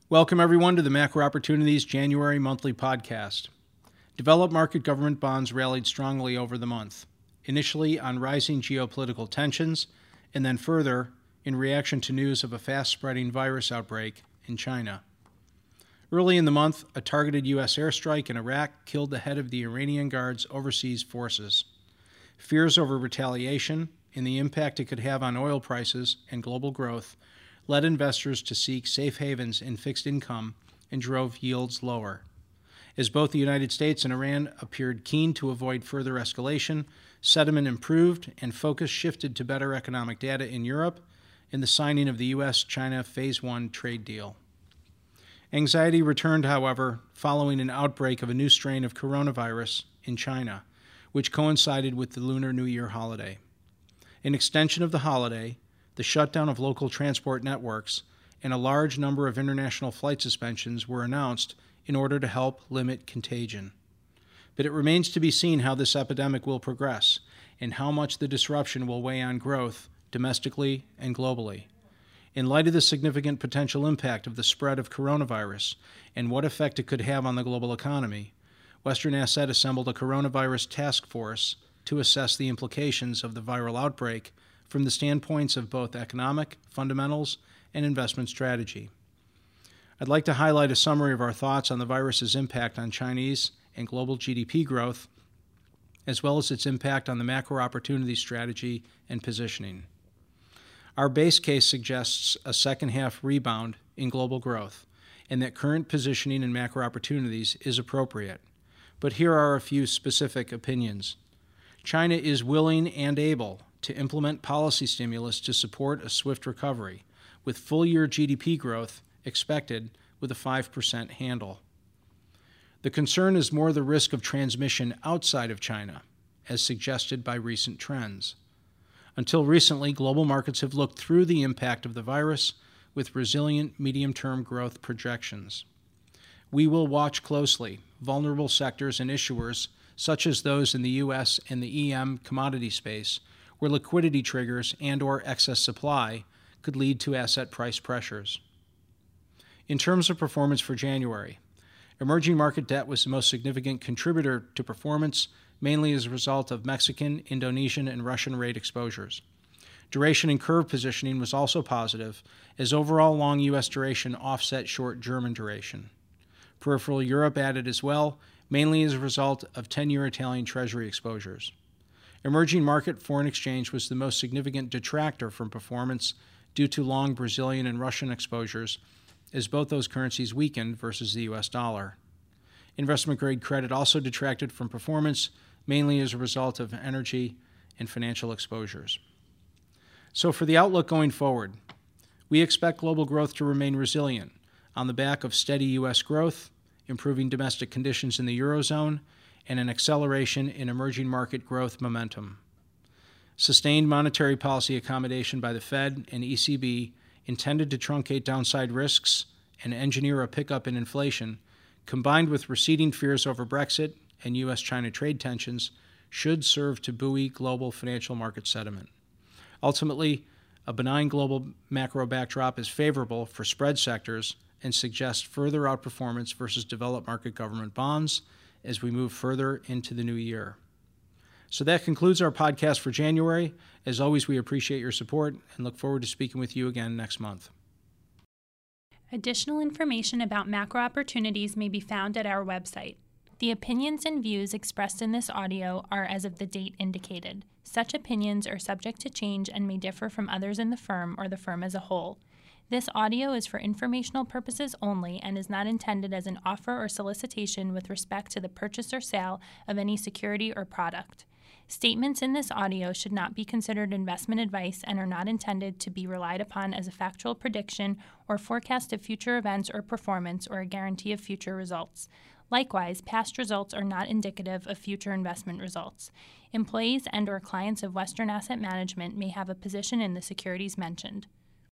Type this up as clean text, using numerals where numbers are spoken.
Welcome, everyone, to the Macro Opportunities January monthly podcast. Developed market government bonds rallied strongly over the month, initially on rising geopolitical tensions, and then further in reaction to news of a fast-spreading virus outbreak in China. Early in the month, a targeted U.S. airstrike in Iraq killed the head of the Iranian Guard's overseas forces. Fears over retaliation and the impact it could have on oil prices and global growth led investors to seek safe havens in fixed income and drove yields lower. As both the United States and Iran appeared keen to avoid further escalation, sentiment improved and focus shifted to better economic data in Europe and the signing of the U.S.-China Phase 1 trade deal. Anxiety returned, however, following an outbreak of a new strain of coronavirus in China, which coincided with the Lunar New Year holiday. An extension of the holiday, the shutdown of local transport networks, and a large number of international flight suspensions were announced in order to help limit contagion. But it remains to be seen how this epidemic will progress and how much the disruption will weigh on growth domestically and globally. In light of the significant potential impact of the spread of coronavirus and what effect it could have on the global economy, Western Asset assembled a coronavirus task force to assess the implications of the viral outbreak from the standpoints of both economic, fundamentals, and investment strategy. I'd like to highlight a summary of our thoughts on the virus's impact on Chinese and global GDP growth, as well as its impact on the macro opportunity strategy and positioning. Our base case suggests a second-half rebound in global growth, and that current positioning in macro opportunities is appropriate. But here are a few specific opinions. China is willing and able to implement policy stimulus to support a swift recovery, with full-year GDP growth expected with a 5% handle. The concern is more the risk of transmission outside of China, as suggested by recent trends. Until recently, global markets have looked through the impact of the virus with resilient medium-term growth projections. We will watch closely vulnerable sectors and issuers, such as those in the U.S. and the EM commodity space, where liquidity triggers and/or excess supply could lead to asset price pressures. In terms of performance for January, emerging market debt was the most significant contributor to performance, mainly as a result of Mexican, Indonesian, and Russian rate exposures. Duration and curve positioning was also positive, as overall long U.S. duration offset short German duration. Peripheral Europe added as well, mainly as a result of 10-year Italian Treasury exposures. Emerging market foreign exchange was the most significant detractor from performance due to long Brazilian and Russian exposures, as both those currencies weakened versus the U.S. dollar. Investment-grade credit also detracted from performance, mainly as a result of energy and financial exposures. So for the outlook going forward, we expect global growth to remain resilient on the back of steady U.S. growth, improving domestic conditions in the Eurozone, and an acceleration in emerging market growth momentum. Sustained monetary policy accommodation by the Fed and ECB intended to truncate downside risks and engineer a pickup in inflation, combined with receding fears over Brexit and U.S.-China trade tensions, should serve to buoy global financial market sentiment. Ultimately, a benign global macro backdrop is favorable for spread sectors and suggests further outperformance versus developed market government bonds as we move further into the new year. So that concludes our podcast for January. As always, we appreciate your support and look forward to speaking with you again next month. Additional information about macro opportunities may be found at our website. The opinions and views expressed in this audio are as of the date indicated. Such opinions are subject to change and may differ from others in the firm or the firm as a whole. This audio is for informational purposes only and is not intended as an offer or solicitation with respect to the purchase or sale of any security or product. Statements in this audio should not be considered investment advice and are not intended to be relied upon as a factual prediction or forecast of future events or performance or a guarantee of future results. Likewise, past results are not indicative of future investment results. Employees and/or clients of Western Asset Management may have a position in the securities mentioned.